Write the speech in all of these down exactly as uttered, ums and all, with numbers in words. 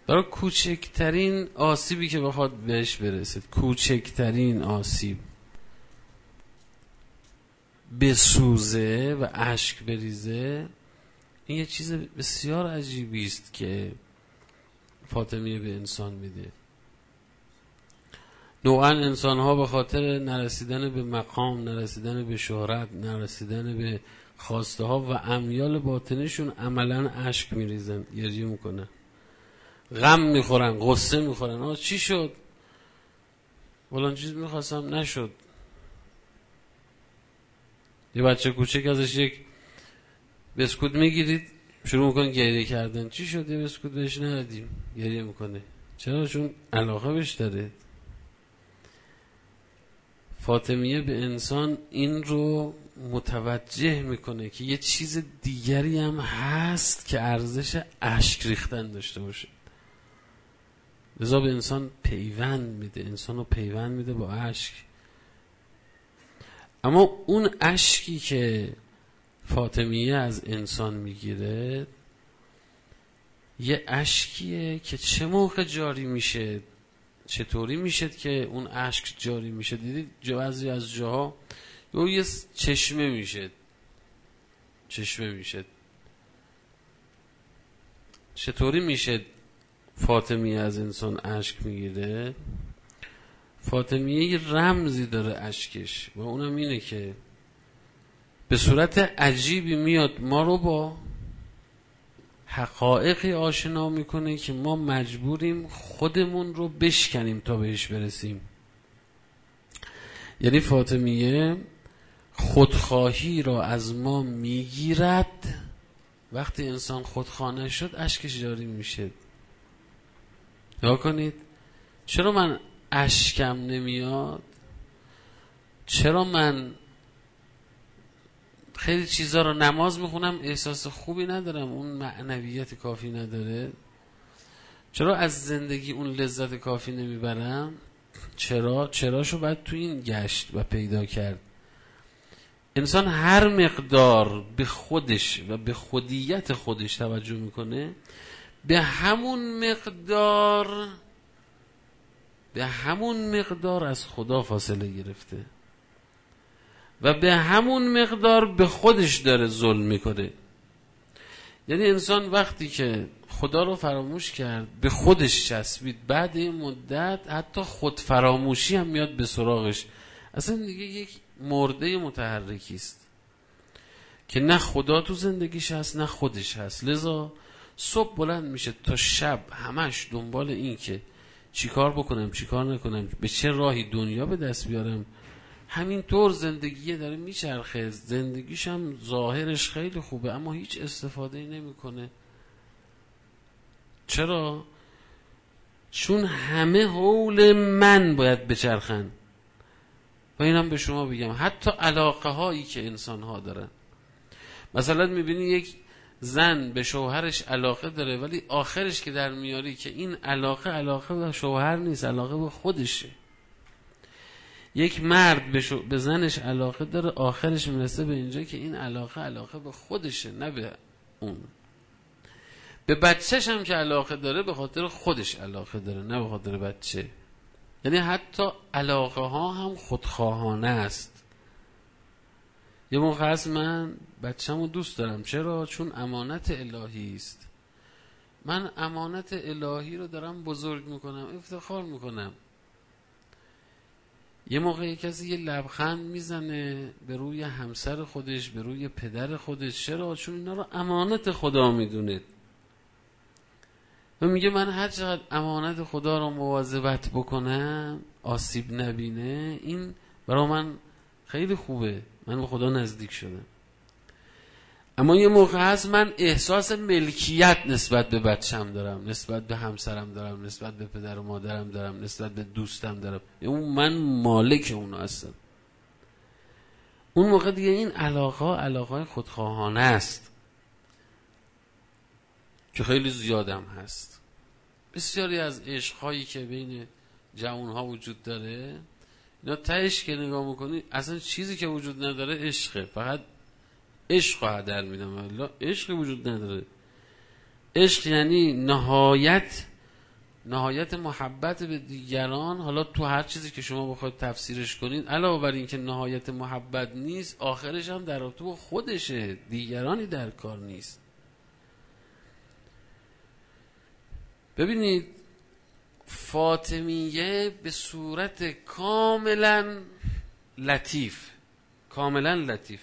برای کوچکترین آسیبی که بخواد بهش برسید، کوچکترین آسیب بسوزه و اشک بریزه، این یه چیز بسیار عجیبی است که فاطمیه به انسان میده. نوعا انسان ها به خاطر نرسیدن به مقام، نرسیدن به شهرت، نرسیدن به خواسته ها و امیال باطنشون عملا اشک میریزن، گریه میکنن، غم میخورن، غصه میخورن. آه چی شد؟ فلان چیز میخواستم نشد. یه بچه کوچک ازش یک بسکوت میگیرید، شروع میکنه گریه کردن. چی شد؟ یه بسکوت بهش ندادیم، گریه میکنه. چرا؟ چون علاقه بهش داره. فاطمیه به انسان این رو متوجه میکنه که یه چیز دیگری هم هست که ارزش اشک ریختن داشته باشه. لذا به انسان پیوند میده، انسان رو پیوند میده با اشک. اما اون اشکی که فاطمیه از انسان میگیره یه اشکیه که چه موقع جاری میشه، چطوری میشه که اون اشک جاری میشه؟ دیدید بعضی از جاها یه چشمه میشه، چشمه میشه. چطوری میشه فاطمیه از انسان اشک میگیره؟ فاطمیه یه رمزی داره اشکش و اونم اینه که به صورت عجیبی میاد ما رو با حقایقی آشنا میکنه که ما مجبوریم خودمون رو بشکنیم تا بهش برسیم. یعنی فاطمیه خودخواهی را از ما میگیرد. وقتی انسان خودخواه شد اشکش جاری میشه. نگاه کنید، چرا من اشکم نمیاد؟ چرا من خیلی چیزا رو نماز میخونم احساس خوبی ندارم، اون معنویت کافی نداره؟ چرا از زندگی اون لذت کافی نمیبرم؟ چرا؟ چراشو باید تو این گشت و پیدا کرد. انسان هر مقدار به خودش و به خودیت خودش توجه میکنه، به همون مقدار به همون مقدار از خدا فاصله گرفته و به همون مقدار به خودش داره ظلم میکنه. یعنی انسان وقتی که خدا رو فراموش کرد، به خودش چسبید، بعد این مدت حتی خود فراموشی هم میاد به سراغش. اصلا دیگه یک مرده متحرکی است که نه خدا تو زندگیش هست نه خودش هست. لذا صبح بلند میشه تا شب همش دنبال این که چی کار بکنم، چی کار نکنم، به چه راهی دنیا به دست بیارم. همینطور زندگیه داره میچرخه، زندگیش هم ظاهرش خیلی خوبه اما هیچ استفاده نمیکنه. چرا؟ چون همه حول من باید بچرخن. و اینم به شما بگم حتی علاقه هایی که انسان ها دارن، مثلا میبینی یک زن به شوهرش علاقه داره ولی آخرش که در میاری که این علاقه علاقه به شوهر نیست، علاقه به خودشه. یک مرد به, شو... به زنش علاقه داره، آخرش میرسه به اینجا که این علاقه علاقه به خودشه نه به اون. به بچهش هم که علاقه داره به خاطر خودش علاقه داره نه به خاطر بچه. یعنی حتی علاقه ها هم خودخواهانه است. یه موقع هست من بچه‌مو دوست دارم. چرا؟ چون امانت الهی است. من امانت الهی رو دارم بزرگ میکنم، افتخار میکنم. یه موقع کسی یه لبخند میزنه به روی همسر خودش، به روی پدر خودش. چرا؟ چون اینا رو امانت خدا میدونه و میگه من هر چقدر امانت خدا رو مواظبت بکنم، آسیب نبینه، این برای من خیلی خوبه، من به خدا نزدیک شدم. اما یه موقع هست من احساس ملکیت نسبت به بچم دارم، نسبت به همسرم دارم، نسبت به پدر و مادرم دارم، نسبت به دوستم دارم، اون من مالک اون هستم. اون موقع دیگه این علاقه علاقه خودخواهانه است که خیلی زیادم هست. بسیاری از عشقهایی که بین جوانها وجود داره، اینا تهش که نگاه میکنی اصلا چیزی که وجود نداره عشقه، فقط عشق رو هدر میدم. والله عشق وجود نداره. عشق یعنی نهایت نهایت محبت به دیگران، حالا تو هر چیزی که شما بخواید تفسیرش کنید، علاوه بر این که نهایت محبت نیست، آخرش هم در رابطه با خودشه، دیگرانی در کار نیست. ببینید فاطمیه به صورت کاملا لطیف کاملا لطیف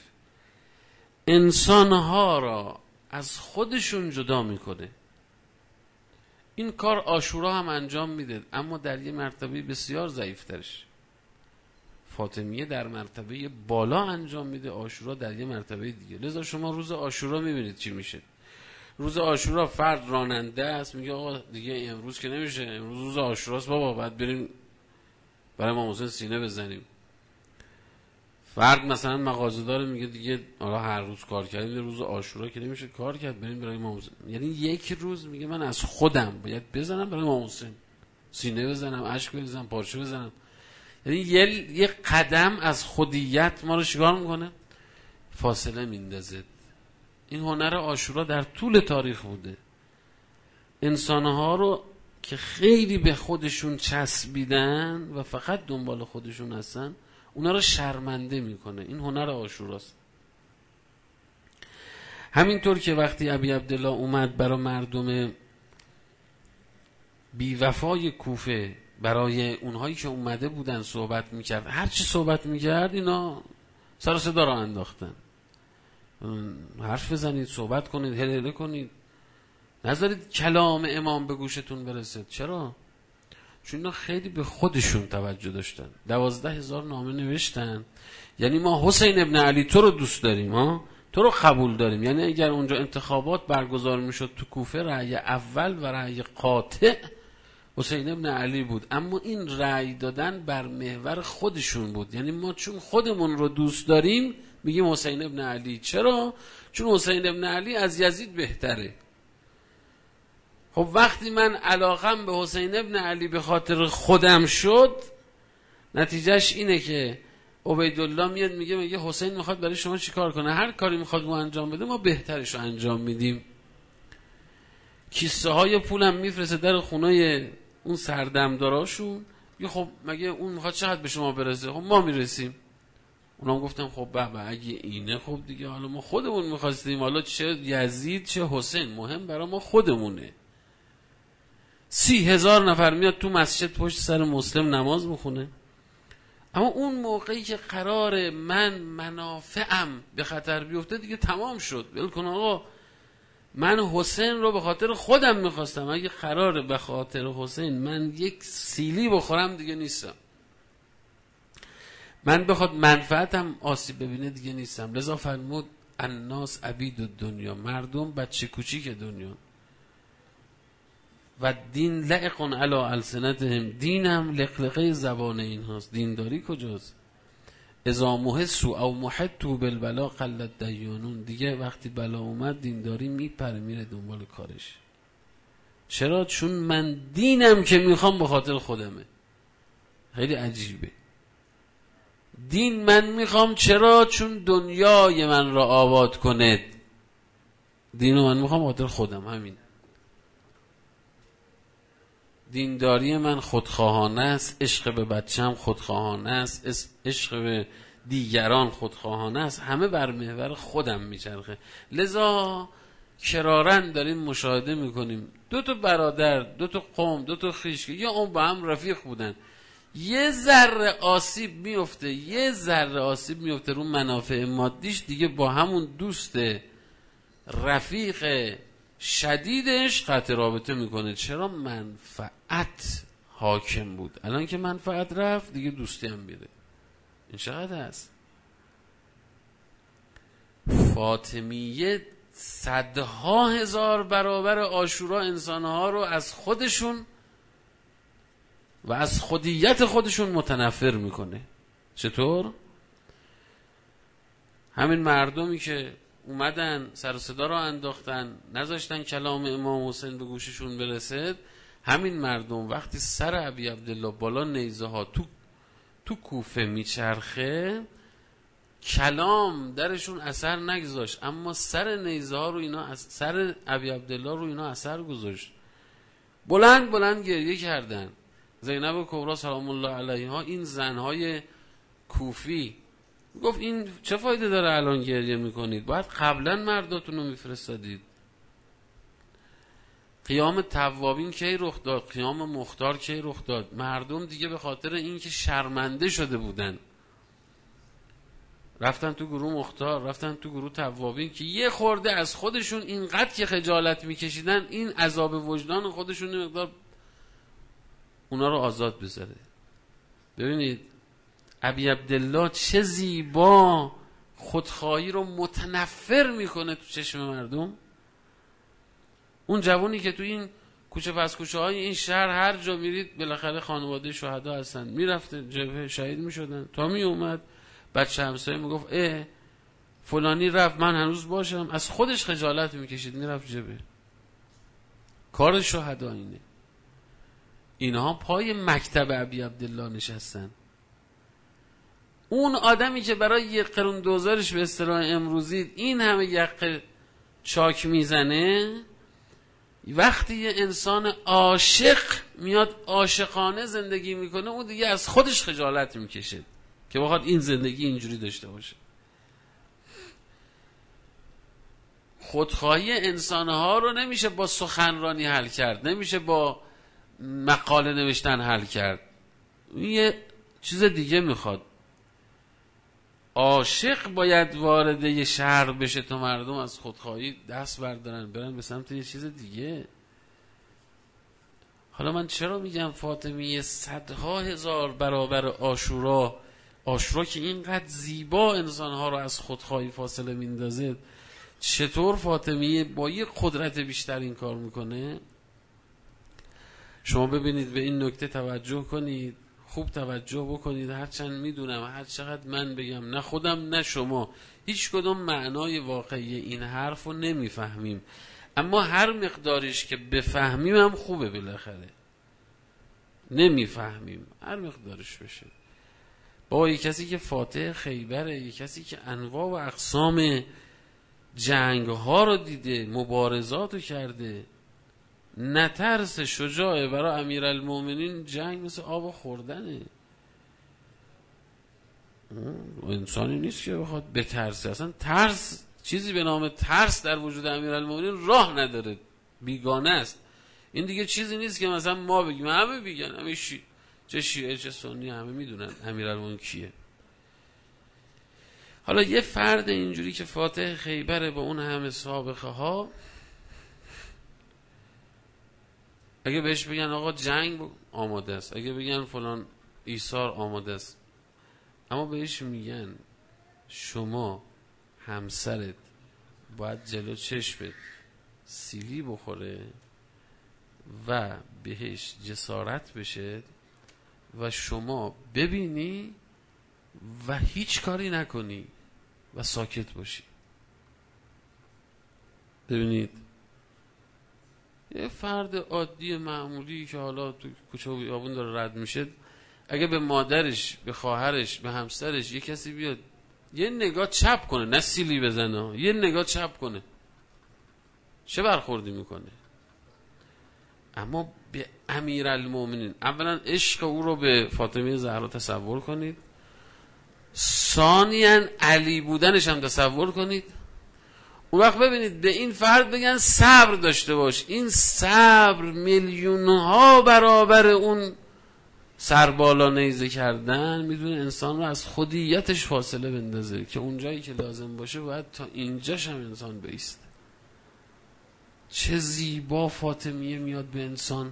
انسانها را از خودشون جدا میکنه. این کار عاشورا هم انجام میده، اما در یه مرتبه بسیار ضعیفترش. فاطمیه در مرتبه بالا انجام میده، عاشورا در یه مرتبه دیگه. لذا شما روز عاشورا میبینید چی میشه. روز عاشورا فرد راننده است، میگه آقا دیگه امروز که نمیشه، امروز روز عاشوراست بابا، باید بریم برای امام حسین سینه بزنیم. فرد مثلا مغازه‌دار میگه دیگه حالا هر روز کار کردیم، روز عاشورا که نمیشه کار کرد، بریم برای امام حسین. یعنی یک روز میگه من از خودم باید بزنم برای امام حسین، سینه بزنم، اشک بزنم، پارچه بزنم. یعنی یه یه قدم از خودیت ما رو شکار میکنه، فاصله میندازه. این هنر عاشورا در طول تاریخ بوده. انسانها رو که خیلی به خودشون چسبیدن و فقط دنبال خودشون هستن، اونا رو شرمنده میکنه. این هنر عاشوراست. همینطور که وقتی ابی عبدالله اومد برای مردم بی وفای کوفه، برای اونهایی که اومده بودن صحبت میکرد، هر چی صحبت میکرد اینا سر صدا را انداختن. حرف بزنید، صحبت کنید، هلهله کنید، نذارید کلام امام به گوشتون برسید. چرا؟ چون اینا خیلی به خودشون توجه داشتن. دوازده هزار نامه نوشتن، یعنی ما حسین ابن علی تو رو دوست داریم، ها تو رو قبول داریم. یعنی اگر اونجا انتخابات برگزار میشد تو کوفه، رأی اول و رأی قاطع حسین ابن علی بود، اما این رأی دادن بر محور خودشون بود. یعنی ما چون خودمون رو دوست داریم میگیم حسین ابن علی. چرا؟ چون حسین ابن علی از یزید بهتره. خب وقتی من علاقم به حسین ابن علی به خاطر خودم شد، نتیجهش اینه که عبیدالله میاد میگه میگه حسین میخواد برای شما چیکار کنه، هر کاری میخواد ما انجام بده ما بهترش رو انجام میدیم. کیسه های پولم میفرسته در خونه اون سردمداراشون، میگه خب مگه اون میخواد چقدر به شما برسه، خب ما میرسیم. اونا هم گفتن خب بابا اگه اینه خب دیگه حالا ما خودمون میخواستیم، حالا چه یزید چه حسین، مهم برای ما خودمونه. سی هزار نفر میاد تو مسجد پشت سر مسلم نماز میخونه. اما اون موقعی که قرار من منافعم به خطر بیفته دیگه تمام شد. ول کن آقا، من حسین رو به خاطر خودم میخواستم، اگه قراره به خاطر حسین من یک سیلی بخورم دیگه نیستم، من بخواد منفعتم آسیب ببینه دیگه نیستم. لذا فرمود الناس عبید الدنیا، مردم بچه کوچیک دنیا، و دین لعقن علی السنتهم، دینم لقلقه زبان این هاست. دینداری کجاست؟ اذا محسو او محتو بالبلا قلت دیانون، دیگه وقتی بلا اومد دینداری میپره میره دنبال کارش. چرا؟ چون من دینم که میخوام به خاطر خودمه. خیلی عجیبه. دین من میخوام چرا؟ چون دنیای من را آباد کنه. دینو من میخوام به خاطر خودم، همین. دینداری من خودخواهانه است، عشق به بچم خودخواهانه است، عشق به دیگران خودخواهانه است، همه بر محور خودم میچرخه. لذا کرارن داریم مشاهده میکنیم دو تا برادر، دو تا قوم، دو تا خویش که یا اون با هم رفیق بودن، یه ذره آسیب میفته یه ذره آسیب میفته رو منافع مادیش، دیگه با همون دوست رفیق شدیدش قطع رابطه میکنه. چرا؟ منفعت حاکم بود. الان که منفعت رفت دیگه دوستی هم بیره. این چقدر هست؟ فاطمیه صدها هزار برابر عاشورا انسانها رو از خودشون و از خودیت خودشون متنفر میکنه. چطور؟ همین مردمی که اومدن سر و صدا رو انداختن، نذاشتن کلام امام حسین به گوششون برسد، همین مردم وقتی سر ابی عبدالله بالا نیزه ها تو تو کوفه میچرخه، کلام درشون اثر نگذاشت، اما سر نیزه ها رو اینا، سر ابی عبدالله رو اینا اثر گذاشت. بلند بلند گریه کردن. زینب کبرا سلام الله علیها، این زنهای کوفی، گفت این چه فایده داره الان گریه میکنید؟ باید قبلا مرداتون رو میفرستادید. قیام توابین کی رخ داد؟ قیام مختار کی رخ داد؟ مردم دیگه به خاطر اینکه شرمنده شده بودن رفتن تو گروه مختار، رفتن تو گروه توابین که یه خورده از خودشون اینقدر که خجالت میکشیدن این عذاب وجدان خودشون مقدار اونا رو آزاد بذاره. ببینید ابی عبدالله چه زیبا خودخواهی رو متنفر میکنه تو چشم مردم. اون جوانی که تو این کوچه پس کوچه های این شهر هر جا میرید بالاخره خانواده شهدا هستن، میرفته جبهه شهید میشدن، تا می اومد بچه همسایه میگفت اه فلانی رفت من هنوز باشم، از خودش خجالت میکشید میرفت جبهه. کار شهدا اینه. اینها پای مکتب ابی عبدالله نشستن. اون آدمی که برای یک قرون دوزارش به اصطلاح امروزی این همه یقه چاک میزنه، وقتی یه انسان عاشق میاد عاشقانه زندگی میکنه اون دیگه از خودش خجالت میکشه که بخواد این زندگی اینجوری داشته باشه. خودخواهی انسانها رو نمیشه با سخنرانی حل کرد، نمیشه با مقاله نوشتن حل کرد. یه چیز دیگه میخواد. عاشق باید وارد یه شهر بشه تا مردم از خودخواهی دست بردارن برن به سمت یه چیز دیگه. حالا من چرا میگم فاطمیه صدها هزار برابر عاشورا، عاشورا که اینقدر زیبا انسانها رو از خودخواهی فاصله میندازه، چطور فاطمیه با یه قدرت بیشتر این کار میکنه؟ شما ببینید به این نکته توجه کنید، خوب توجه بکنید. هرچند میدونم هر چقدر من بگم نه خودم نه شما هیچ کدوم معنای واقعی این حرف رو نمیفهمیم، اما هر مقدارش که بفهمیم هم خوبه. بالاخره نمیفهمیم هر مقدارش بشه. با یک کسی که فاتح خیبره، یک کسی که انواع و اقسام جنگ ها رو دیده، مبارزات رو کرده، نترس، شجاعه. برای امیرالمومنین جنگ مثل آب خوردنه. انسانی نیست که بخواد بترسه. اصلا ترس، چیزی به نام ترس در وجود امیرالمومنین راه نداره، بیگانه است. این دیگه چیزی نیست که مثلا ما بگیم. همه بیگن، همه شی... چه شیعه چه سنی همه میدونن امیرالمومنین کیه. حالا یه فرد اینجوری که فاتح خیبره با اون همه سابقه ها، اگه بهش بگن آقا جنگ آماده است، اگه بگن فلان ایثار آماده است، اما بهش میگن شما همسرت باید جلو چشمت سیلی بخوره و بهش جسارت بشه و شما ببینی و هیچ کاری نکنی و ساکت باشی. ببینید یه فرد عادی معمولی که حالا تو کوچه و بیابون داره رد میشه، اگه به مادرش، به خواهرش، به همسرش یه کسی بیاد یه نگاه چپ کنه، نه سیلی بزنه، یه نگاه چپ کنه، چه برخوردی میکنه؟ اما به امیرالمومنین، اولا عشق او رو به فاطمه زهرا تصور کنید، ثانیاً علی بودنش هم تصور کنید. اون وقت ببینید به این فرد بگن صبر داشته باش. این صبر میلیون ها برابر اون سربالا نیزه کردن میدونه انسان رو از خودیتش فاصله بندازه که اونجایی که لازم باشه باید تا اینجاش هم انسان بیسته. چه زیبا فاطمیه میاد به انسان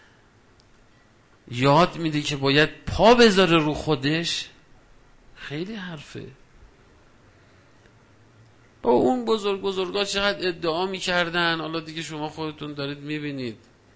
یاد میده که باید پا بذاره رو خودش. خیلی حرفه. با اون بزرگ بزرگا چقدر ادعا میکردن، حالا دیگه شما خودتون دارید میبینید.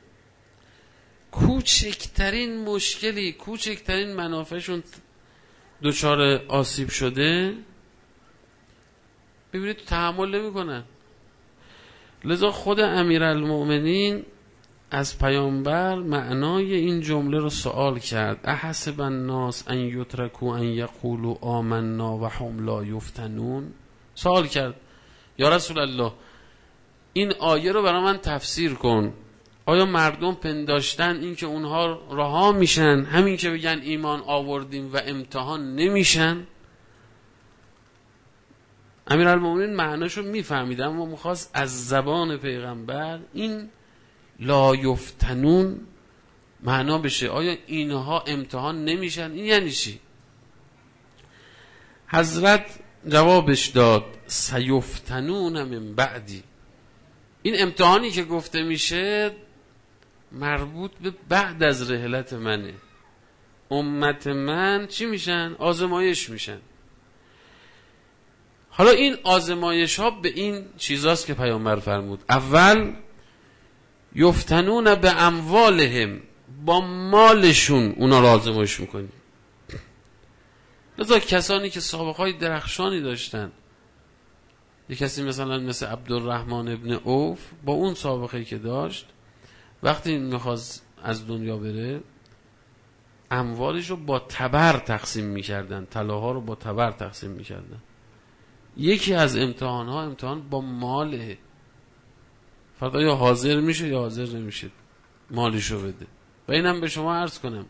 کوچکترین مشکلی، کوچکترین منافعشون دچار آسیب شده، ببینید تحمل نمیکنن. لذا خود امیرالمومنین از پیامبر معنای این جمله رو سوال کرد: احسب الناس ان یترکوا ان یقولوا آمنا و هم لا یفتنون. سوال کرد یا رسول الله این آیه رو برای من تفسیر کن. آیا مردم پنداشتن این که اونها رها میشن، همین که بگن ایمان آوردیم و امتحان نمیشن؟ امیرالمومنین معناشو میفهمیدن و میخواست از زبان پیغمبر این لا یفتنون معنا بشه. آیا اینها امتحان نمیشن؟ این یعنی چی؟ حضرت جوابش داد سیفتنون من بعدی. این امتحانی که گفته میشه مربوط به بعد از رحلت منه. امت من چی میشن؟ آزمایش میشن. حالا این آزمایش ها به این چیزاست که پیامبر فرمود. اول یفتنون به اموالهم، با مالشون اونا را آزمایش میکنیم. لذا کسانی که سابقه های درخشانی داشتن، یک کسی مثلا مثل عبدالرحمن ابن عوف با اون سابقه که داشت، وقتی میخواست از دنیا بره اموالش رو با تبر تقسیم میکردن، طلاها رو با تبر تقسیم میکردن. یکی از امتحان ها امتحان با ماله. فردا یا حاضر میشه یا حاضر نمیشه مالشو بده. و اینم به شما عرض کنم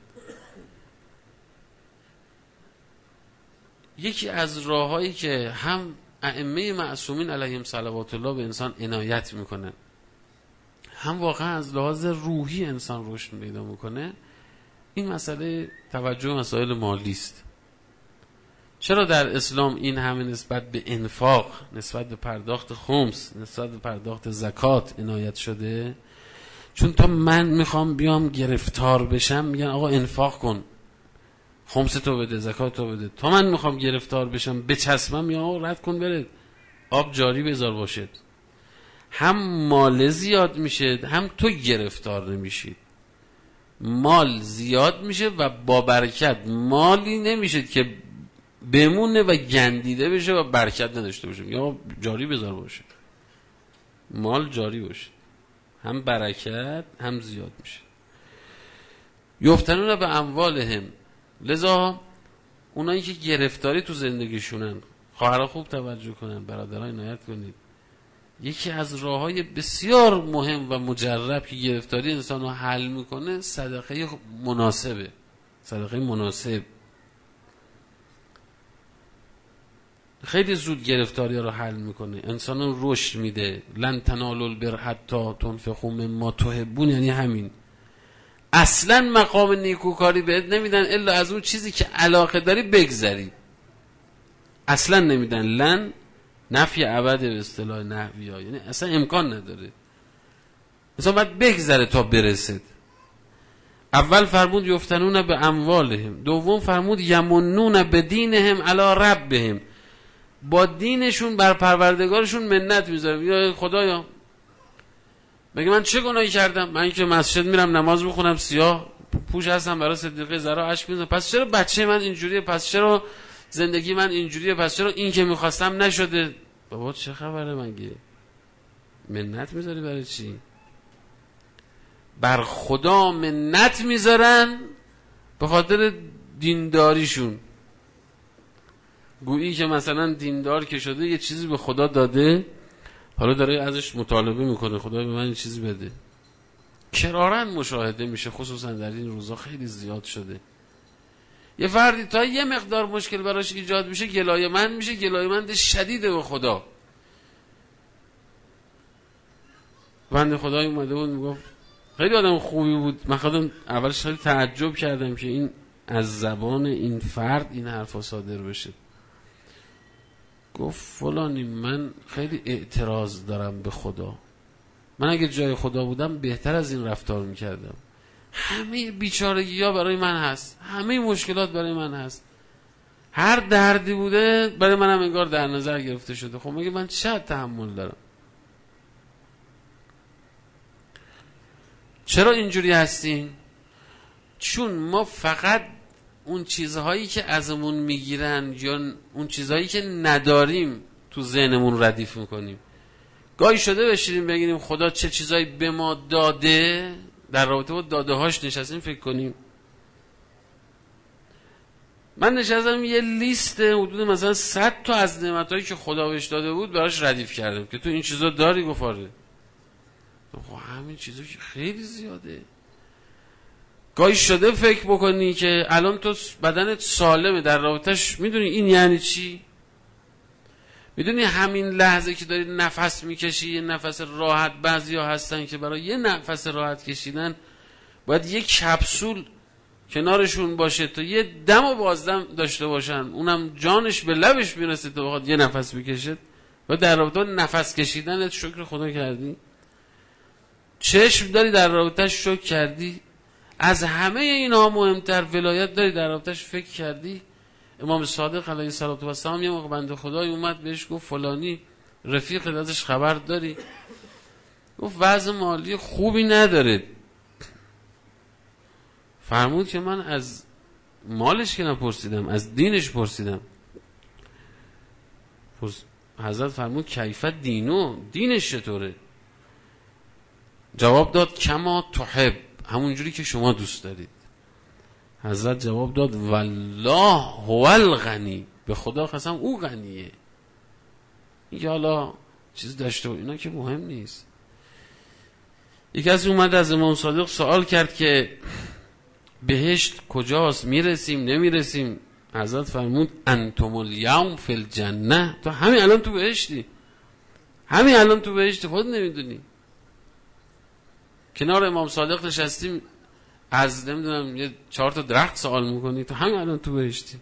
یکی از راههایی که هم ائمه معصومین علیهم صلوات الله به انسان عنایت میکنن، هم واقعا از لحاظ روحی انسان رشد پیدا میکنه، این مسئله توجه مسائل مالی است. چرا در اسلام این همه نسبت به انفاق، نسبت به پرداخت خمس، نسبت به پرداخت زکات عنایت شده؟ چون تا من میخوام بیام گرفتار بشم میگن آقا انفاق کن، خمس تو بده، زکات تو بده. تا من میخوام گرفتار بشم بچسبم یا آقا رد کن بره، آب جاری بذار باشد. هم مال زیاد میشه هم تو گرفتار نمیشید. مال زیاد میشه و با برکت. مالی نمیشه که بمونه و گندیده بشه و برکت نداشته باشه، یا جاری بذار باشه. مال جاری باشه، هم برکت هم زیاد میشه. یفتنون به اموالهم. لذا اونایی که گرفتاری تو زندگیشونن، خواهرها خوب توجه کنن، برادرها عنایت کنید. یکی از راههای بسیار مهم و مجرب که گرفتاری انسان رو حل میکنه صدقه مناسبه. صدقه مناسب خیلی زود گرفتاری رو حل میکنه، انسان رو رشد میده. لن تنالوا البر حتی تنفقوا مما تحبون، یعنی همین. اصلا مقام نیکوکاری بهت نمیدن الا از اون چیزی که علاقه داری بگذری. اصلا نمیدن. لن نفی ابد به اصطلاح نحوی ها، یعنی اصلا امکان نداره، مثلا باید بگذره تا برسد. اول فرمود یفتنون به اموالهم، دوم فرمود یمنون به دینهم علی ربهم، با دینشون بر پروردگارشون منت میذارن. یا خدایا مگه من چه گناهی کردم؟ من که مسجد میرم نماز میخونم، سیاه پوش هستم، برای صدیقه زرا اشک میزنم، پس چرا بچه من اینجوریه؟ پس چرا زندگی من اینجوریه؟ پس چرا این که میخواستم نشده؟ بابا چه خبره؟ مگه منت میذاری برای چی؟ بر خدا منت میذارن به خاطر دینداریشون. گویی که مثلا دیندار که شده یه چیزی به خدا داده، حالا داره ازش مطالبه میکنه خدا به من این چیزی بده. کرارن مشاهده میشه، خصوصا در این روزا خیلی زیاد شده. یه فردی تا یه مقدار مشکل براش ایجاد میشه گلایه‌مند میشه، گلایه‌مند شدیده به خدا. بنده خدای اومده بود میگفت، خیلی آدم خوبی بود، من خودم اولش خیلی تعجب کردم که این از زبان این فرد این حرفا صادر بشه. گفت فلانی من خیلی اعتراض دارم به خدا، من اگه جای خدا بودم بهتر از این رفتار میکردم. همه بیچارگی ها برای من هست، همه مشکلات برای من هست، هر دردی بوده برای منم انگار در نظر گرفته شده. خب مگه من چه تحمل دارم؟ چرا اینجوری هستیم؟ چون ما فقط اون چیزهایی که ازمون میگیرن یا اون چیزهایی که نداریم تو ذهنمون ردیف میکنیم. گاهی شده بشینیم بگیم خدا چه چیزایی به ما داده، در رابطه با داده هاش نشستیم فکر کنیم. من نشستم یه لیست حدود مثلا صد تا از نعمتایی که خدا بهش داده بود براش ردیف کردم که تو این چیزا داری. گفت آره. خب همین چیزا که خیلی زیاده. گاهی شده فکر بکنی که الان تو بدنت سالمه در رابطش، میدونی این یعنی چی؟ میدونی همین لحظه که داری نفس میکشی، یه نفس راحت، بعضی ها هستن که برای یه نفس راحت کشیدن باید یه کپسول کنارشون باشه تا یه دم و بازدم داشته باشن، اونم جانش به لبش میرسه تا بخواد یه نفس بکشه. و در رابطه نفس کشیدنت شکر خدا کردی؟ چشم داری در رابطهش شکر کردی؟ از همه اینا مهمتر ولایت داری در رابطهش فکر کردی؟ امام صادق علیه السلام یه موقع بنده خدای اومد بهش گفت فلانی رفیق ازش خبر داری؟ گفت وضع مالی خوبی نداره. فرمود که من از مالش که نپرسیدم، از دینش پرسیدم. حضرت فرمود کیف دینو، دینش چطوره؟ جواب داد کما تحب، همونجوری که شما دوست دارید. حضرت جواب داد والله هو الغنی، به خدا قسم او غنیه. اینکه حالا چیز داشته و اینا که مهم نیست. یکی از اومد از امام صادق سوال کرد که بهشت کجاست، میرسیم نمیرسیم؟ حضرت فرمود انتم الیوم فی الجنه، تو همین الان تو بهشتی، همین الان تو بهشتی، خود نمیدونی. کنار امام صادق نشستیم از نمیدونم یه چهار تا درخت سوال میکنی، تو همین الان تو بهشتی.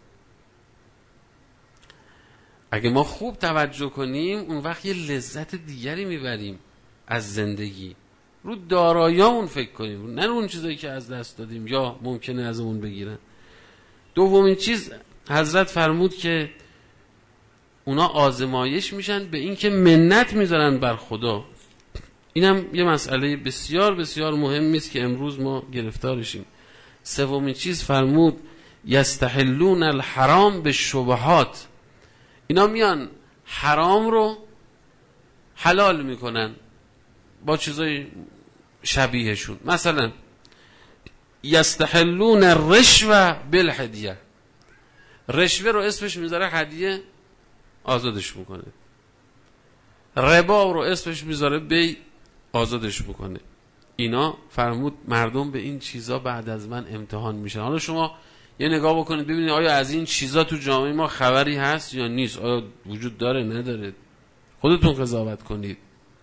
اگه ما خوب توجه کنیم اون وقت یه لذت دیگری میبریم از زندگی. رو داراییامون فکر کنیم، نه رو اون چیزایی که از دست دادیم یا ممکنه ازمون بگیرن. دومین چیز حضرت فرمود که اونا آزمایش میشن به این که منت میذارن بر خدا. اینم یه مسئله بسیار بسیار مهمی است که امروز ما گرفتارشیم. سومین چیز فرمود یستحلون الحرام بالشبهات، اینا میان حرام رو حلال میکنن با چیزای شبیهشون. مثلا یستحلون الرشوه بالهدیه، رشوه رو اسمش میذاره هدیه، آزادش میکنه. ربا رو اسمش میذاره بی، آزادش میکنه. اینا فرمود مردم به این چیزا بعد از من امتحان میشن. حالا شما یه نگاه بکنید ببینید آیا از این چیزا تو جامعه ما خبری هست یا نیست، آیا وجود داره نداره، خودتون قضاوت کنید.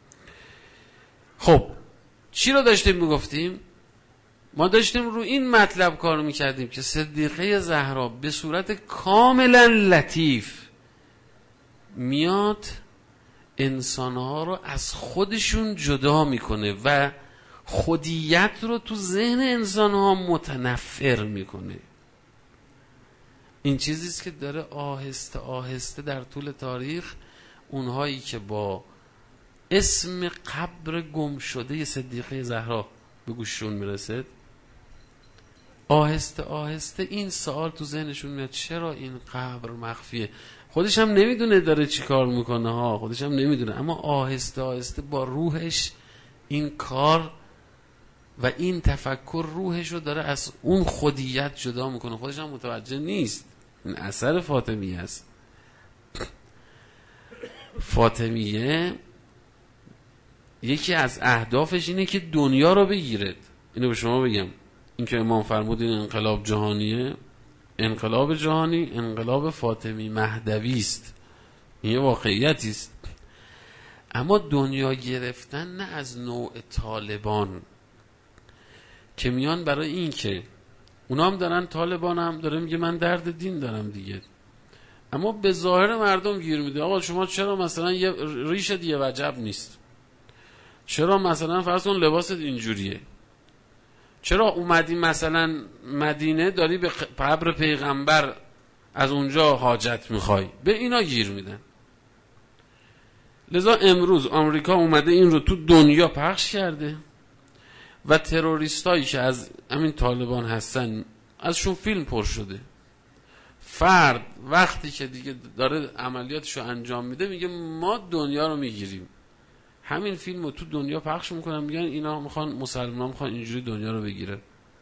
خب چی رو داشتیم میگفتیم؟ ما داشتیم رو این مطلب کار میکردیم که صدیقه زهرا به صورت کاملا لطیف میاد انسانها رو از خودشون جدا میکنه و خودیت رو تو ذهن انسانها متنفر میکنه. این چیزیست که داره آهسته آهسته در طول تاریخ اونهایی که با اسم قبر گم شده صدیقه زهرا به گوششون میرسد، آهسته آهسته این سوال تو ذهنشون میاد چرا این قبر مخفیه. خودش هم نمیدونه داره چی کار میکنه ها، خودش هم نمیدونه، اما آهسته آهسته با روحش این کار و این تفکر روحش رو داره از اون خودیت جدا میکنه. خودش هم متوجه نیست. این اثر فاطمیه است. فاطمیه یکی از اهدافش اینه که دنیا رو بگیرد. اینو به شما بگم، این که امام فرمود این انقلاب جهانیه، انقلاب جهانی انقلاب فاطمی مهدوی است، این یه واقعیتی است. اما دنیا گرفتن نه از نوع طالبان که میان برای این که اونا هم دارن، طالبان هم داره میگه من درد دین دارم دیگه، اما به ظاهر مردم گیر میده. آقا شما چرا مثلا یه ریش دیگه وجب نیست؟ چرا مثلا فرض کن لباست اینجوریه؟ چرا اومدی مثلا مدینه داری به قبر پیغمبر از اونجا حاجت میخوای؟ به اینا گیر میدن. لذا امروز آمریکا اومده این رو تو دنیا پخش کرده و تروریستایی که از همین طالبان هستن ازشون فیلم پر شده. فرد وقتی که دیگه داره عملیاتشو انجام میده میگه ما دنیا رو میگیریم، همین فیلم رو تو دنیا پخش میکنن، میگن اینا میخوان، مسلمان میخوان اینجوری دنیا رو بگیرن.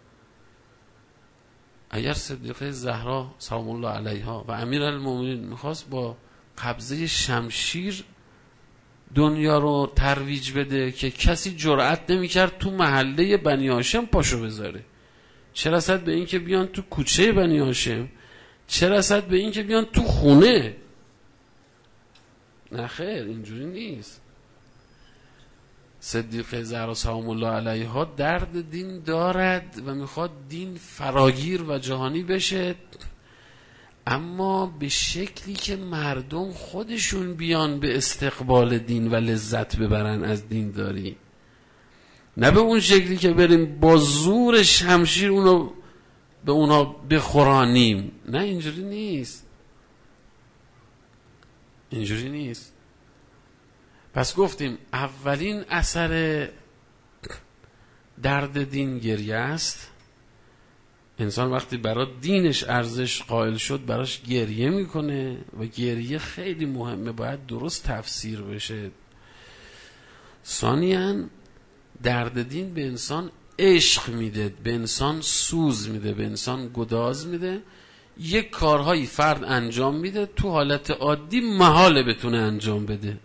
اگر صدیقه زهرا سلام الله علیها و امیرالمومنین میخواست با قبضه شمشیر دنیا رو ترویج بده که کسی جرأت نمی‌کرد تو محله بنی هاشم پاشو بذاره. چه رسد به این که بیان تو کوچه بنی هاشم، چه رسد به این که بیان تو خونه. نه خیر، اینجوری نیست. صدیقه زهرا سلام الله علیها درد دین دارد و میخواد دین فراگیر و جهانی بشه، اما به شکلی که مردم خودشون بیان به استقبال دین و لذت ببرن از دین داری، نه به اون شکلی که بریم با زور شمشیر اونو به اونها بخورانیم. نه اینجوری نیست، اینجوری نیست. پس گفتیم اولین اثر درد دین گریه است. انسان وقتی برای دینش ارزش قائل شد براش گریه میکنه و گریه خیلی مهمه، باید درست تفسیر بشه. ثانیاً درد دین به انسان عشق میده، به انسان سوز میده، به انسان گداز میده. یک کارهایی فرد انجام میده تو حالت عادی محاله بتونه انجام بده.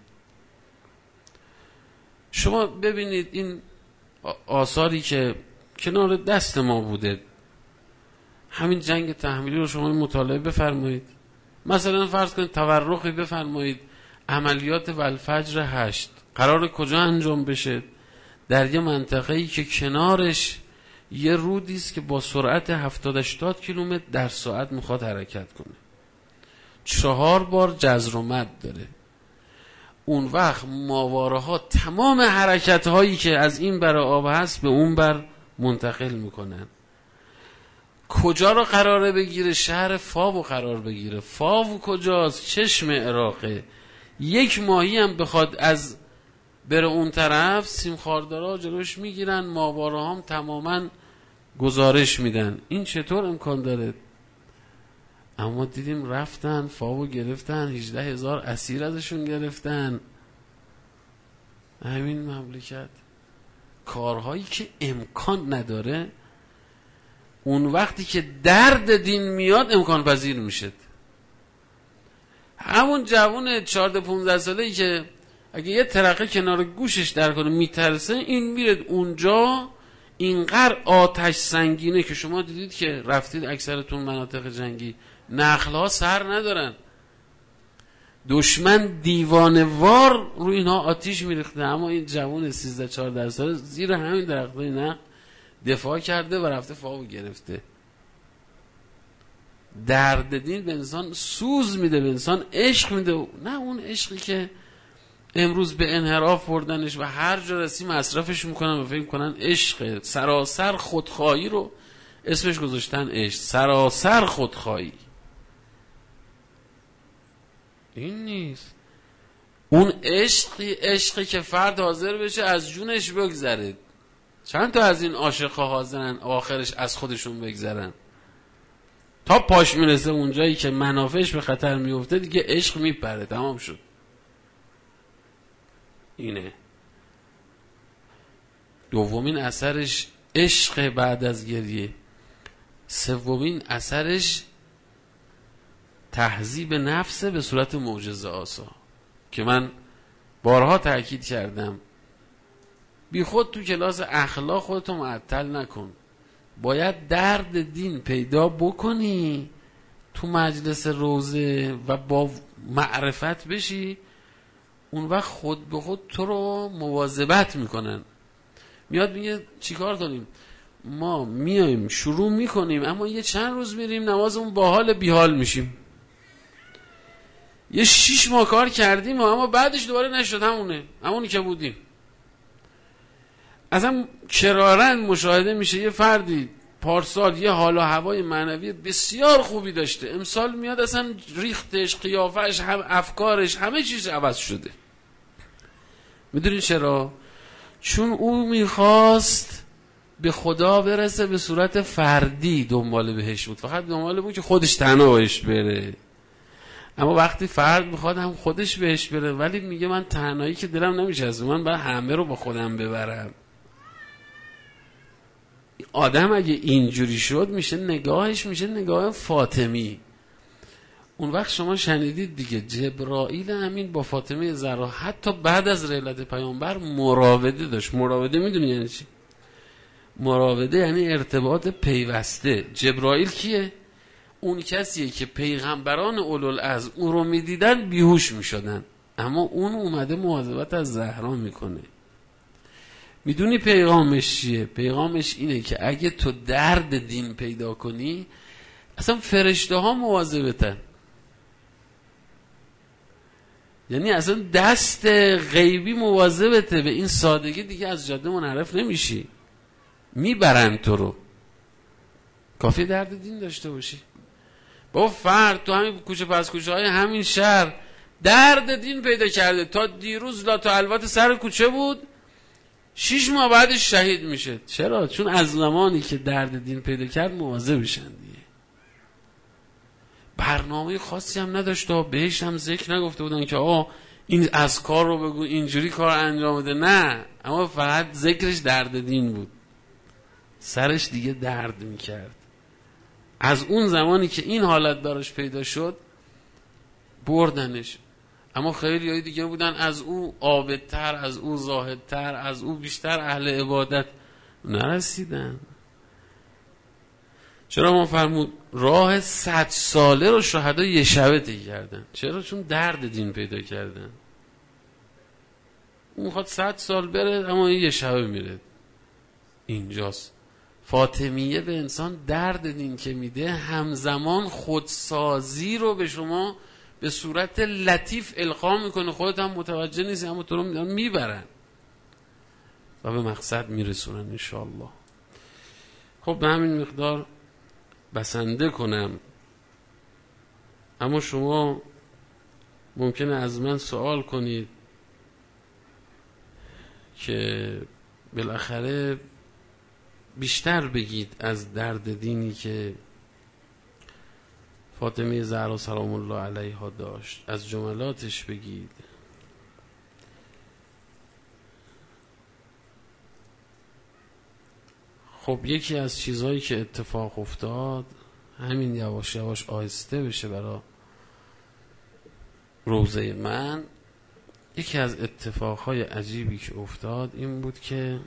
شما ببینید این آثاری که کنار دست ما بوده، همین جنگ تحمیلی رو شما مطالعه بفرمایید. مثلا فرض کنید تورقی بفرمایید، عملیات والفجر هشت قرار کجا انجام بشه؟ در یه منطقه‌ای که کنارش یه رودی است که با سرعت هفتاد هشتاد کیلومتر در ساعت میخواد حرکت کنه، چهار بار جزر و مد داره. اون وقت ماواره ها تمام حرکت هایی که از این بر آب هست به اون بر منتقل میکنن. کجا رو قراره بگیره؟ شهر فاو قرار بگیره. فاو کجاست؟ چشم عراقه. یک ماهی هم بخواد از بره اون طرف، سیمخاردارا جلوش میگیرن، ماواره هم تماما گزارش میدن. این چطور امکان داره؟ اما دیدیم رفتن فاو گرفتن، هجده هزار اسیر ازشون گرفتن. همین مملکت کارهایی که امکان نداره، اون وقتی که درد دین میاد امکان پذیر میشه. همون جوون چهارده پونزده ساله‌ای که اگه یه ترقه کنار گوشش در کنه میترسه، این میره اونجا اینقدر آتش سنگینه که شما دیدید که رفتید اکثرتون مناطق جنگی، نخل‌ها سر ندارن، دشمن دیوانه‌وار رو اینها آتیش میریخته، اما این جوان سیزده چهارده ساله زیر همین درختای نخل دفاع کرده و رفته فاو گرفته. درد دین به انسان سوز میده، به انسان عشق میده. نه اون عشقی که امروز به انحراف بردنش و هر جا رسی مصرفش میکنن و فکر میکنن عشق. سراسر خودخواهی رو اسمش گذاشتن عشق، سراسر خودخواهی. این نیست. اون عشقی عشقی که فرد حاضر بشه از جونش بگذره. چند تا از این عاشق‌ها حاضرن آخرش از خودشون بگذرن تا پاش میرسه اونجایی که منافعش به خطر میفته، دیگه عشق میپره، تمام شد. اینه دومین اثرش عشق بعد از گریه. سومین اثرش تهذیب نفس به صورت معجزه آسا که من بارها تأکید کردم. بی خود تو کلاس اخلاق خودتو معطل نکن، باید درد دین پیدا بکنی تو مجلس روزه و با معرفت بشی. اون وقت خود به خود تو رو مواظبت میکنن. میاد میگه چیکار کنیم؟ ما میایم شروع میکنیم، اما یه چند روز میریم نمازمون با حال بیحال میشیم. یه شیش ماه کار کردیم اما بعدش دوباره نشد، همونه همونی که بودیم. اصلا کرارن مشاهده میشه یه فردی پارسال یه حال و هوای معنوی بسیار خوبی داشته، امسال میاد اصلا ریختش، قیافش، هم افکارش، همه چیز عوض شده. میدونین چرا؟ چون او میخواست به خدا برسه به صورت فردی، دنبال بهش بود، فقط دنبال بود که خودش تنها بهش بره. اما وقتی فرد میخواد هم خودش بهش بره، ولی میگه من تنهایی که دلم نمیشه از من باید همه رو با خودم ببرم. آدم اگه اینجوری شد میشه نگاهش میشه نگاه فاطمی. اون وقت شما شنیدید دیگه، جبرائیل امین با فاطمه زهرا حتی بعد از رحلت پیامبر مراوده داشت. مراوده میدونی یعنی چی؟ مراوده یعنی ارتباط پیوسته. جبرائیل کیه؟ اون کسیه که پیغمبران اولوالعزم اون رو میدیدن بیهوش میشدن، اما اون اومده مواظبت از زهرا میکنه. میدونی پیغامش چیه؟ پیغامش اینه که اگه تو درد دین پیدا کنی، اصلا فرشته ها مواظبتن. یعنی اصلا دست غیبی مواظبته، به این سادگی دیگه از جاده منحرف نمیشی، میبرن تو رو. کافی درد دین داشته باشی. با فرد تو همین کوچه پس کوچه های همین شهر درد دین پیدا کرده، تا دیروز لا تا الوات سر کوچه بود، شیش ماه بعدش شهید میشه. چرا؟ چون از زمانی که درد دین پیدا کرد مواظبشن دیگه. برنامه خاصی هم نداشته، بهش هم ذکر نگفته بودن که آه این از کار رو بگو اینجوری کار انجام بده، نه، اما فقط ذکرش درد دین بود، سرش دیگه درد میکرد. از اون زمانی که این حالت براش پیدا شد بردنش. اما خیلی های دیگه بودن از او عابدتر، از او زاهدتر، از او بیشتر اهل عبادت، نرسیدن. چرا ما فرمود راه صد ساله رو شهدا یه شبه طی کردن؟ چرا؟ چون درد دین پیدا کردن. اون میخواد صد سال بره اما یه شبه میره. اینجاست فاطمیه به انسان درد دین که میده، همزمان خودسازی رو به شما به صورت لطیف القا میکنه، خودت هم متوجه نیستی اما تو رو میبرن و به مقصد میرسونن انشاءالله. خب به همین مقدار بسنده کنم. اما شما ممکنه از من سوال کنید که بالاخره بیشتر بگید از درد دینی که فاطمه زهرا سلام الله علیها داشت، از جملاتش بگید. خب یکی از چیزهایی که اتفاق افتاد، همین یواش یواش آهسته بشه برای روزه من، یکی از اتفاقهای عجیبی که افتاد این بود که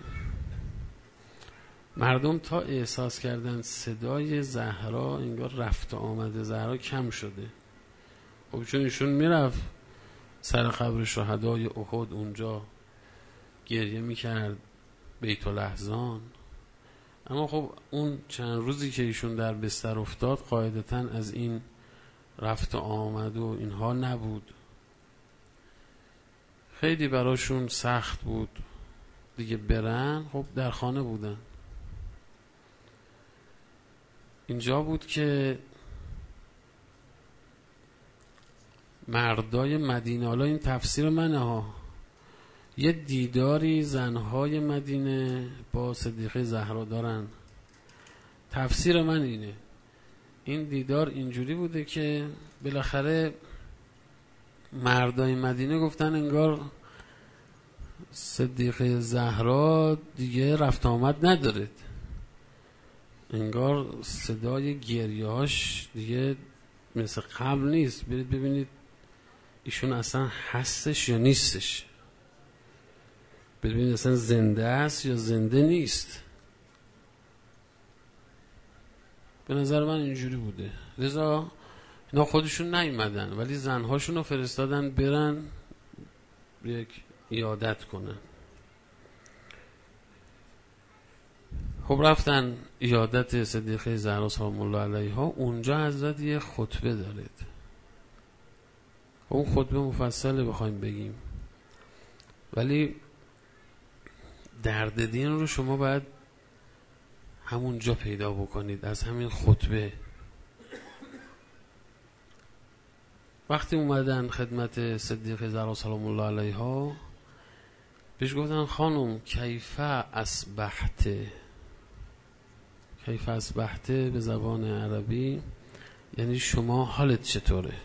مردم تا احساس کردن صدای زهرا انگار رفت و آمده زهرا کم شده. خب چون ایشون میرفت سر قبر شهدای احد اونجا گریه میکرد، بیت الاحزان، اما خب اون چند روزی که ایشون در بستر افتاد قاعدتاً از این رفت و آمد و اینها نبود. خیلی براشون سخت بود دیگه برن. خب در خانه بودن. اینجا بود که مردای مدینه، حالا این تفسیر منه ها، یه دیداری زنهای مدینه با صدیقه زهرا دارن. تفسیر من اینه، این دیدار اینجوری بوده که بالاخره مردای مدینه گفتن انگار صدیقه زهرا دیگه رفت آمد نداره، انگار صدای گریهاش دیگه مثل قبل نیست، برید ببینید ایشون اصلا هستش یا نیستش، ببینید اصلا زنده است یا زنده نیست. به نظر من اینجوری بوده. لذا اینا خودشون نیومدن ولی زنهاشون رو فرستادن برن یک عیادت کنن. خب رفتن عیادت صدیقه زهرا سلام الله علیها. اونجا حضرت یه خطبه دارد. اون خطبه مفصله بخوایم بگیم، ولی درد دین رو شما باید همونجا پیدا بکنید، از همین خطبه. وقتی اومدن خدمت صدیقه زهرا سلام الله علیها بهش گفتن خانم کیف اصبحت. کیف اصبحت به زبان عربی یعنی شما حالت چطوره؟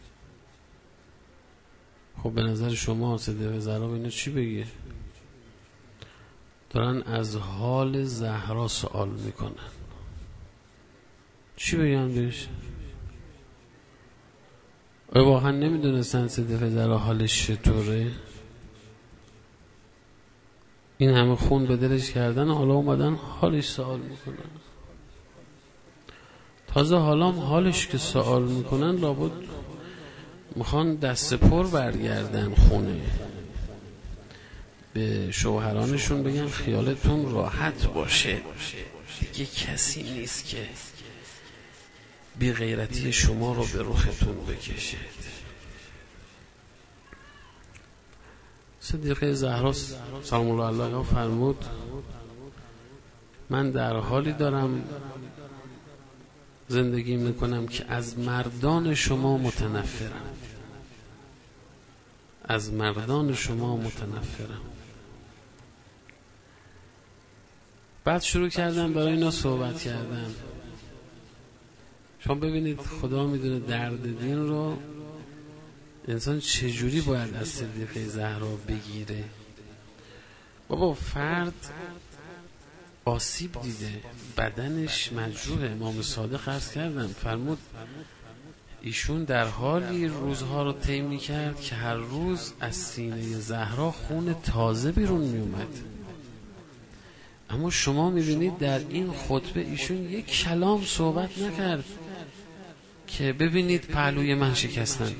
خب به نظر شما صدیقه زهرا به اینا چی بگه؟ دارن از حال زهرا سوال میکنن، چی بگن بهش؟ آیا واقعا نمیدونستن صدیقه زهرا حالش چطوره؟ این همه خون به دلش کردن، حالا اومدن حالش سوال میکنن. تازه حالا حالش که سوال میکنن لابد میخوان دست پر برگردن خونه، به شوهرانشون بگن خیالتون راحت باشه، دیگه کسی نیست که بی غیرتی شما رو به رختون بکشه. صدیقه زهرا سلام الله علیها فرمود من در حالی دارم زندگی میکنم که از مردان شما متنفرم، از مردان شما متنفرم. بعد شروع کردم برای اینا صحبت کردم. شما ببینید خدا میدونه درد دین رو انسان چجوری باید از صدیقه زهرا بگیره. بابا فرد آسیب دیده، بدنش مجروحه. امام صادق عرض کردم فرمود ایشون در حالی روزها رو طی می‌کرد که هر روز از سینه زهرا خون تازه بیرون میومد. اما شما می‌بینید در این خطبه ایشون یک کلام صحبت نکرد که ببینید پهلوی من شکستن،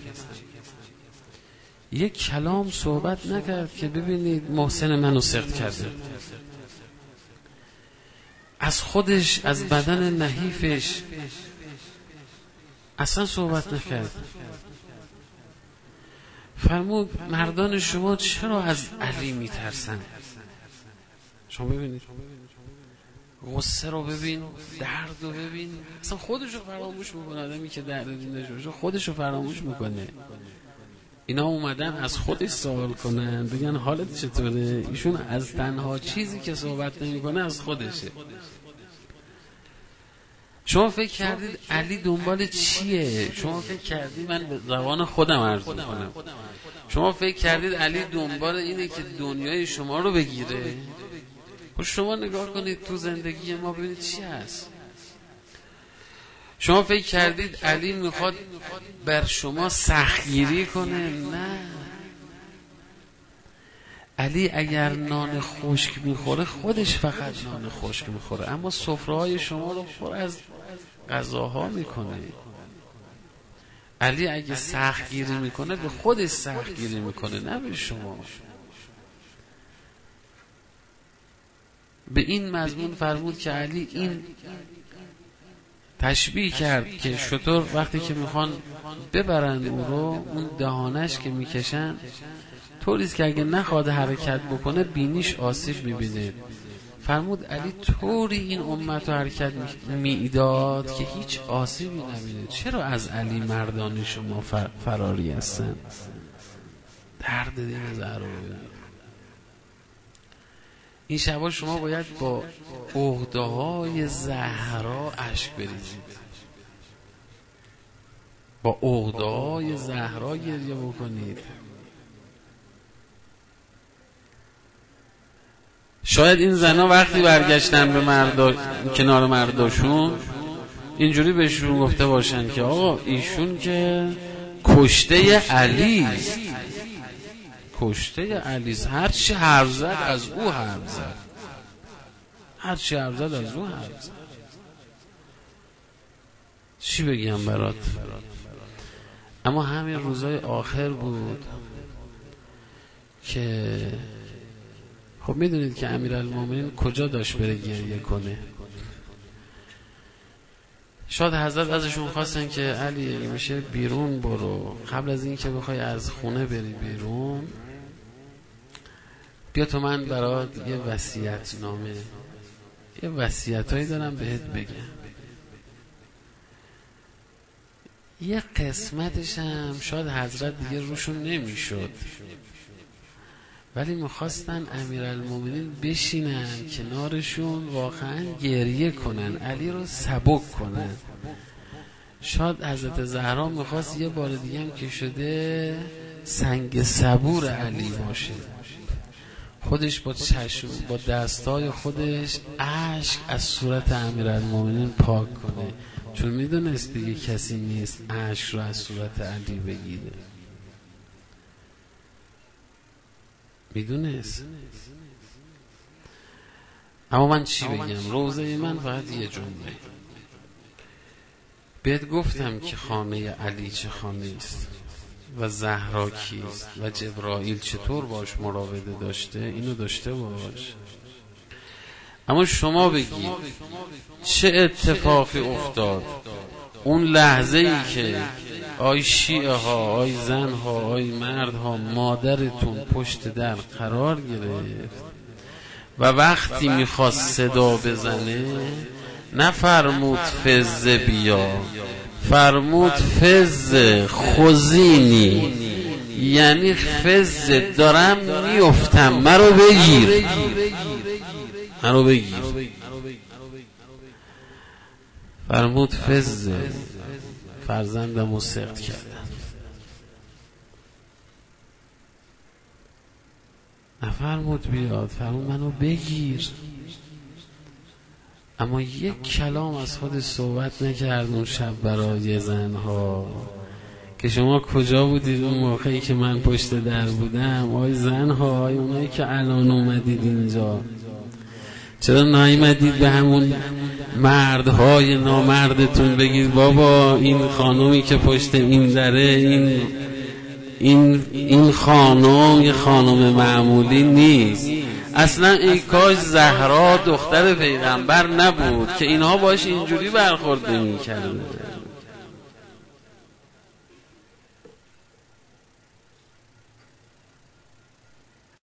یک کلام صحبت نکرد که ببینید محسن منو سخت کرده. از خودش، از بدن نحیفش اصلا صحبت نکرد. فرمود مردان شما چرا از علی میترسن؟ شما ببینید غصه رو ببین، درد رو ببین، اصلا خودشو فراموش میکنه. آدمی که درد دینش باشه خودشو فراموش میکنه. اینا اومدن از خودش سوال کنن بگن حالت چطوره؟ ایشون از تنها چیزی که صحبت نمیکنه از خودشه. شما فکر کردید علی دنبال چیه؟ شما فکر کردید، من به زبان خودم عرض میکنم، شما فکر کردید علی دنبال اینه که دنیای شما رو بگیره؟ خب شما نگاه کنید تو زندگی ما ببینید چی هست. شما فکر کردید علی میخواد بر شما سختگیری کنه؟ نه. علی اگر نان خشک میخوره خودش فقط نان خشک میخوره، اما سفره‌های شما رو پر از غذاها میکنه. علی اگه سختگیری میکنه به خودش سختگیری میکنه، نه به شما. به این مضمون فرمود که علی این تشبیه کرد که شطور وقتی که میخوان ببرن او رو، اون دهانش که میکشن طوریست که اگه نخواد حرکت بکنه بینیش آسیب میبینه. فرمود علی طوری این امت رو حرکت میداد که هیچ آسیبی نبینه. چرا از علی مردان شما فراری هستن؟ درد دین زهرا ببینید. این شبا شما باید با عقده‌های زهرا اشک بریزید، با عقده‌های زهرا گریه بکنید. شاید این زنا وقتی برگشتن به مردا، کنار مرداشون، اینجوری بهشون گفته باشن که آقا ایشون که کشته علی، کشته علی، هر چی حرف زد از او حرف زد، هر چی حرف زد از او حرف زد. چی بگم برات؟ اما همین روزای آخر بود که خب میدونید که امیرالمومنین کجا داشت بره گریه کنه. شاید حضرت ازشون خواستن که علی میشه بیرون برو، قبل از این که بخوای از خونه بری بیرون بیا تو من برات یه وصیت نامه، یه وصیتایی دارم بهت بگم. یه قسمتش هم شاید حضرت دیگه روشون نمیشد، ولی میخواستن امیرالمومنین بشینن کنارشون، واقعا گریه کنن، علی رو سبک کنن. شاید حضرت زهرا میخواست یه بار دیگه هم که شده سنگ صبور علی باشه. خودش با چشم با دستای خودش اشک از صورت امیرالمومنین پاک کنه، چون میدونست دیگه کسی نیست اشک رو از صورت علی بگیره، میدونست. اما من چی بگم؟ روزه من فقط یه جمله. بهت گفتم که خانه علی چه خانه است و زهرا کیست و جبرائیل چطور باش مراوده داشته، اینو داشته باش. اما شما بگید چه اتفاقی افتاد اون لحظه ای که آی شیعه ها، آی زن ها، آی مرد ها، مادرتون پشت در قرار گرفت و وقتی میخواست صدا بزنه نفرمود فز بیا، فرمود فز خزینی، یعنی فز دارم میافتم مرو بگیر، مرو بگیر. فرمود فز، فرزندم رو سقط کردن. نفرمود بیاد، فرمود منو بگیر. اما یک کلام از خود صحبت نکرد اون شب برای زنها که شما کجا بودید اون موقعی که من پشت در بودم؟ آی زنها، آی اونایی که الان اومدید اینجا، چرا نایمدید به همون مردهای نامردتون بگید بابا این خانومی که پشت این دره، این این این خانم یه خانم معمولی نیست، اصلا ای کاش زهرا دختر پیغمبر نبود که اینها باش اینجوری برخورد نمی‌کردن.